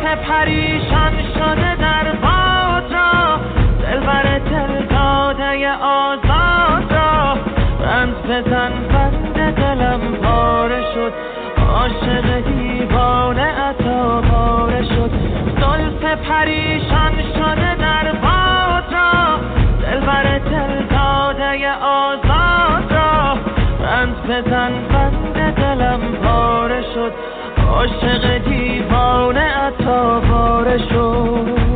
پریشان شده در باد را، دلبر دل داده آزاد را، بند بزن بند دلم پاره شد، عاشق دیوانه عطا پاره شد. زلف پریشان شده در باد را، دلبر دل داده آزاد را، بند بزن بند دلم پاره شد، عاشق دیوانه عطا پاره شد.